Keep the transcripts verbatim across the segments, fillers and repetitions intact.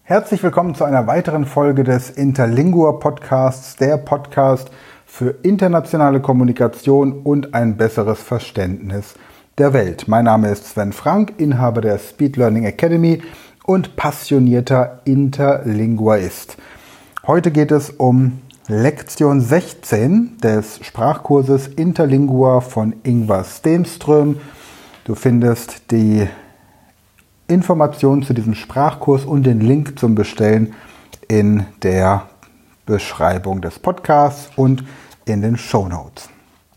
Herzlich willkommen zu einer weiteren Folge des Interlingua Podcasts, der Podcast für internationale Kommunikation und ein besseres Verständnis der Welt. Mein Name ist Sven Frank, Inhaber der Speed Learning Academy und passionierter Interlinguaist. Heute geht es um Lektion sechzehn des Sprachkurses Interlingua von Ingvar Stenström. Du findest die Informationen zu diesem Sprachkurs und den Link zum Bestellen in der Beschreibung des Podcasts und in den Shownotes.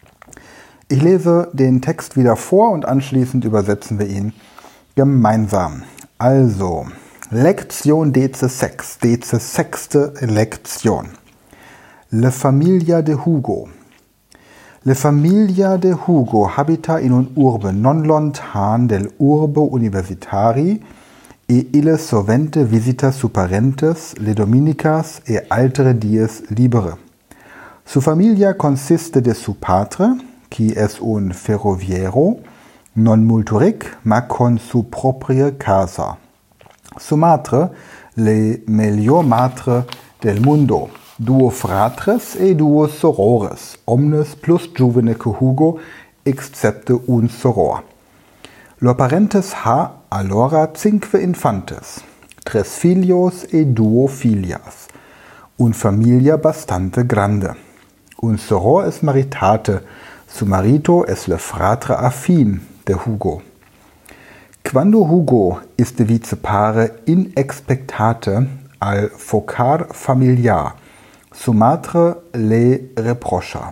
Ich lese den Text wieder vor und anschließend übersetzen wir ihn gemeinsam. Also, Lektion dezessex, dezesexte Lektion. La familia de Hugo. La familia de Hugo habita in un urbe non lontan del urbo universitari e ille sovente visita su parentes le dominicas e altere dies libere. Su familia consiste de su patre, qui es un ferroviero, non multo ric, ma con su propria casa. Su matre, le melior matre del mundo. Duo fratres e duo sorores, omnes plus juvene que Hugo, excepte un soror. Lo parentes ha allora cinque infantes, tres filios e duo filias, un familia bastante grande. Un soror es maritate, su marito es le fratre affin de Hugo. Quando Hugo is de vice pare in expectate al focar familiar, su matre le reprocha.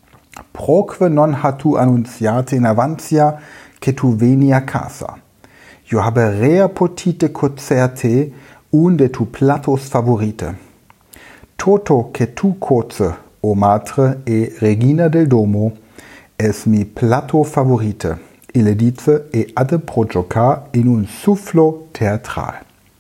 Proque non hatu annunciate in avantia que tu veni a casa. Io haberea potite concerte un de tu platos favorite. Toto que tu coce, o matre e regina del domo, es mi plato favorite. Ille dice e ade projoccar in un soufflo teatral.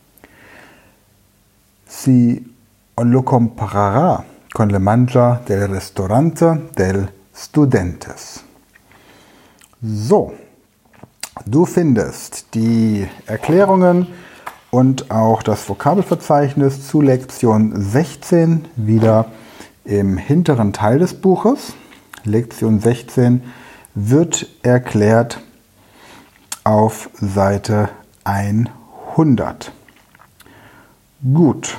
Si on lo comparará con le mangia del restaurante del studentes. So, du findest die Erklärungen und auch das Vokabelverzeichnis zu Lektion sechzehn wieder im hinteren Teil des Buches. Lektion sechzehn wird erklärt auf Seite hundert. Gut.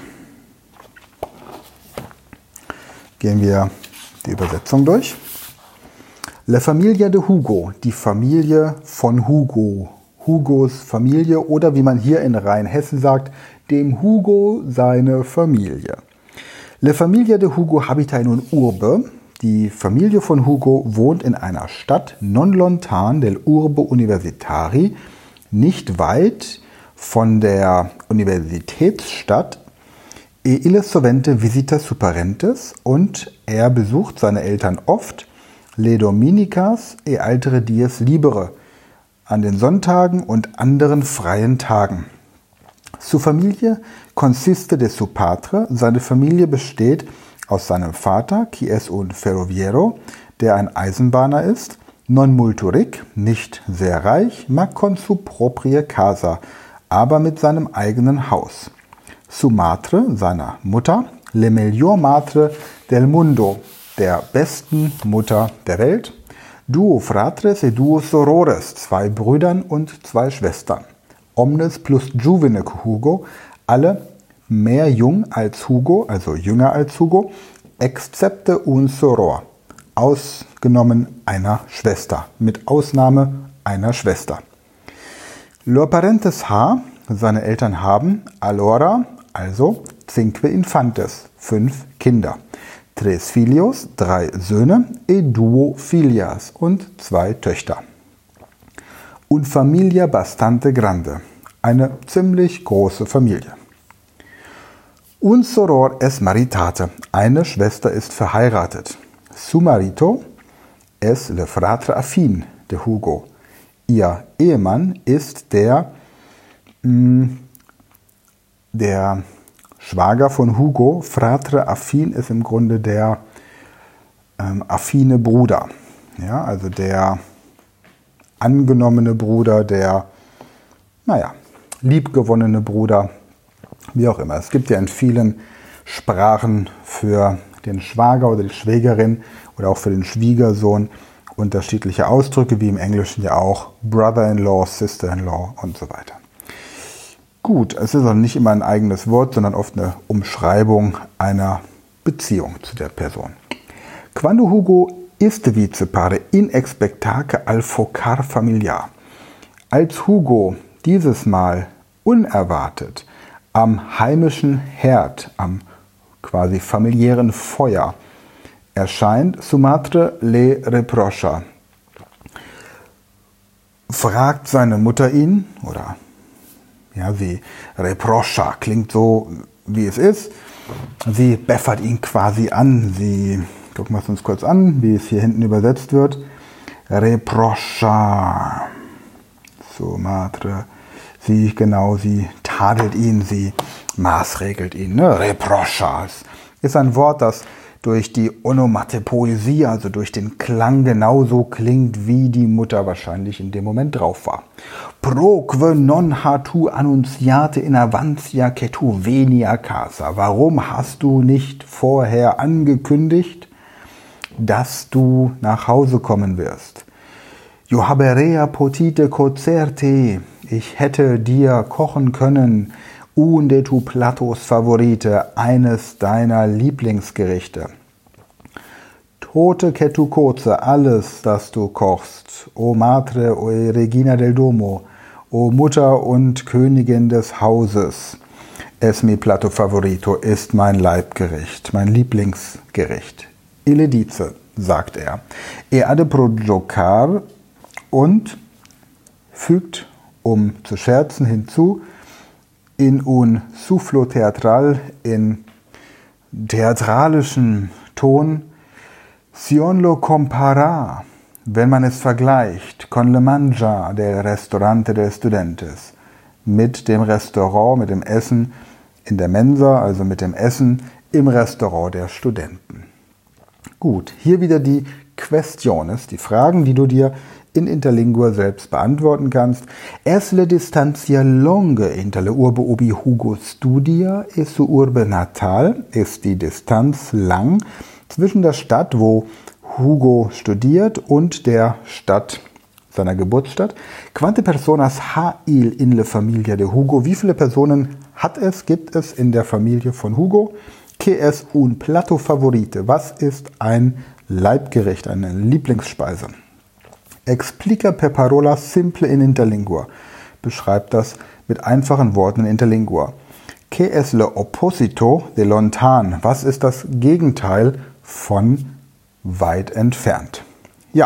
Gehen wir die Übersetzung durch. La familia de Hugo, die Familie von Hugo, Hugos Familie oder wie man hier in Rheinhessen sagt, dem Hugo seine Familie. La familia de Hugo habita in un urbe, die Familie von Hugo wohnt in einer Stadt non lontan del urbe universitari, nicht weit von der Universitätsstadt. E ille sovente visita su parentes und er besucht seine Eltern oft, le dominicas e altere dies libere, an den Sonntagen und anderen freien Tagen. Su familie consiste de su patre, seine Familie besteht aus seinem Vater, qui es un ferroviero, der ein Eisenbahner ist, non multo ric, nicht sehr reich, ma con su propria casa, aber mit seinem eigenen Haus. Su matre, seiner Mutter, le melior matre del mundo, der besten Mutter der Welt, duo fratres e duo sorores, zwei Brüdern und zwei Schwestern, omnes plus juvene que Hugo, alle mehr jung als Hugo, also jünger als Hugo, excepte un soror, ausgenommen einer Schwester, mit Ausnahme einer Schwester. Lo parentes ha, seine Eltern haben, allora, also cinque infantes, fünf Kinder. Tres filios, drei Söhne, e duo filias und zwei Töchter. Un familia bastante grande, eine ziemlich große Familie. Un soror es maritate, eine Schwester ist verheiratet. Su marito es le fratre affin de Hugo. Ihr Ehemann ist der mh, Der Schwager von Hugo, fratre affin, ist im Grunde der ähm, affine Bruder. Ja, also der angenommene Bruder, der, naja, liebgewonnene Bruder Wie auch immer. Es gibt ja in vielen Sprachen für den Schwager oder die Schwägerin oder auch für den Schwiegersohn unterschiedliche Ausdrücke, wie im Englischen ja auch Brother-in-law, Sister-in-law und so weiter. Gut, es ist auch nicht immer ein eigenes Wort, sondern oft eine Umschreibung einer Beziehung zu der Person. Quando Hugo este vice pare inexpectaque al focar familiar. Als Hugo dieses Mal unerwartet am heimischen Herd, am quasi familiären Feuer erscheint, su madre le reprocha. Fragt seine Mutter ihn, oder ja, sie reprocha, klingt so, wie es ist. Sie beffert ihn quasi an. Sie, gucken wir es uns kurz an, wie es hier hinten übersetzt wird. Reprocha. Su madre. Sie, genau, sie tadelt ihn, sie maßregelt ihn. Ne? Reprocha ist ein Wort, das durch die Onomatopoesie, also durch den Klang, genauso klingt, wie die Mutter wahrscheinlich in dem Moment drauf war. Proque non ha tu annunciate in avantia che tu veni a casa. Warum hast du nicht vorher angekündigt, dass du nach Hause kommen wirst? Io haberea potite cocerte. Ich hätte dir kochen können. Un de tu platos favorite, eines deiner Lieblingsgerichte. Tote che tu coze, alles, das du kochst. O madre, o regina del domo, o Mutter und Königin des Hauses. Es mi plato favorito, ist mein Leibgericht, mein Lieblingsgericht. Ille dice, sagt er. E ha de projocar und fügt, um zu scherzen, hinzu, in un soufflo teatral, in theatralischem Ton, si on lo compara, wenn man es vergleicht, con le mangia del restaurante de studentes, mit dem Restaurant, mit dem Essen in der Mensa, also mit dem Essen im Restaurant der Studenten. Gut, hier wieder die Questiones, die Fragen, die du dir in Interlingua selbst beantworten kannst. Es la distancia longa inter le urbe ubi Hugo studia e su urbe natal. Ist die Distanz lang zwischen der Stadt, wo Hugo studiert, und der Stadt seiner Geburtsstadt. Quante personas ha il in le familia de Hugo? Wie viele Personen hat es, gibt es in der Familie von Hugo? Que es un plato favorite? Was ist ein Leibgericht, eine Lieblingsspeise? Explica per parola simple in Interlingua. Beschreibt das mit einfachen Worten in Interlingua. Que es lo opposito de lontan? Was ist das Gegenteil von weit entfernt? Ja,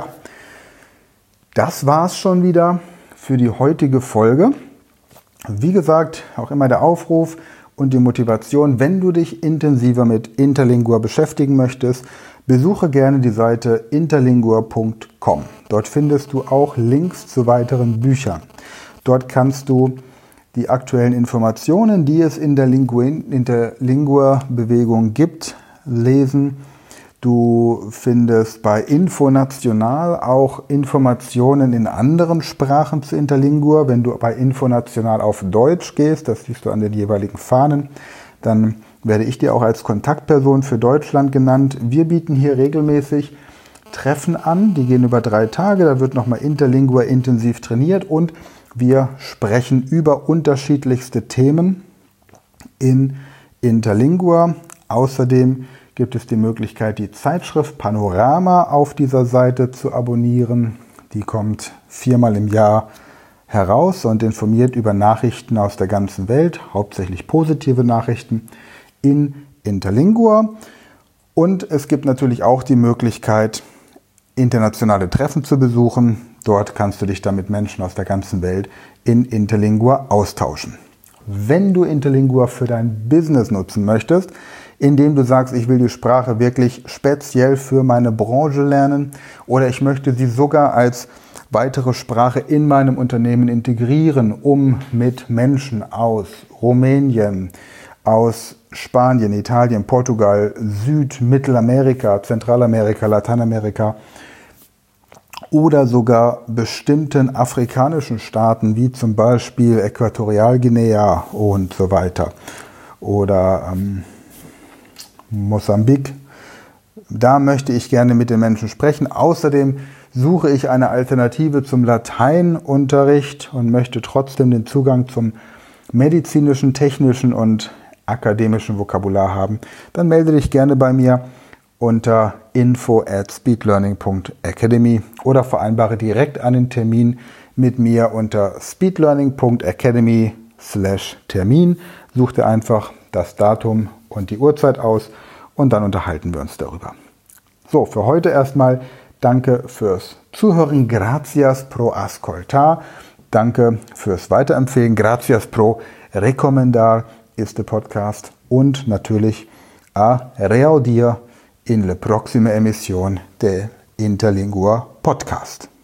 das war's schon wieder für die heutige Folge. Wie gesagt, auch immer der Aufruf und die Motivation, wenn du dich intensiver mit Interlingua beschäftigen möchtest, besuche gerne die Seite interlingua punkt com. Dort findest du auch Links zu weiteren Büchern. Dort kannst du die aktuellen Informationen, die es in der Interlingua-Bewegung gibt, lesen. Du findest bei Infonational auch Informationen in anderen Sprachen zu Interlingua. Wenn du bei Infonational auf Deutsch gehst, das siehst du an den jeweiligen Fahnen, dann werde ich dir auch als Kontaktperson für Deutschland genannt. Wir bieten hier regelmäßig Treffen an, die gehen über drei Tage, da wird nochmal Interlingua intensiv trainiert und wir sprechen über unterschiedlichste Themen in Interlingua. Außerdem gibt es die Möglichkeit, die Zeitschrift Panorama auf dieser Seite zu abonnieren. Die kommt viermal im Jahr heraus und informiert über Nachrichten aus der ganzen Welt, hauptsächlich positive Nachrichten in Interlingua. Und es gibt natürlich auch die Möglichkeit, internationale Treffen zu besuchen. Dort kannst du dich dann mit Menschen aus der ganzen Welt in Interlingua austauschen. Wenn du Interlingua für dein Business nutzen möchtest, indem du sagst, ich will die Sprache wirklich speziell für meine Branche lernen oder ich möchte sie sogar als weitere Sprache in meinem Unternehmen integrieren, um mit Menschen aus Rumänien, aus Spanien, Italien, Portugal, Süd-, Mittelamerika, Zentralamerika, Lateinamerika oder sogar bestimmten afrikanischen Staaten wie zum Beispiel Äquatorialguinea und so weiter oder ähm, Mosambik. Da möchte ich gerne mit den Menschen sprechen. Außerdem suche ich eine Alternative zum Lateinunterricht und möchte trotzdem den Zugang zum medizinischen, technischen und akademischen Vokabular haben. Dann melde dich gerne bei mir unter info at speedlearning punkt academy oder vereinbare direkt einen Termin mit mir unter speedlearning punkt academy slash Termin. Such dir einfach das Datum und die Uhrzeit aus und dann unterhalten wir uns darüber. So, für heute erstmal danke fürs Zuhören. Gracias pro ascoltar. Danke fürs Weiterempfehlen. Gracias pro recomendar ist der Podcast. Und natürlich a reaudir in la próxima emisión de Interlingua Podcast.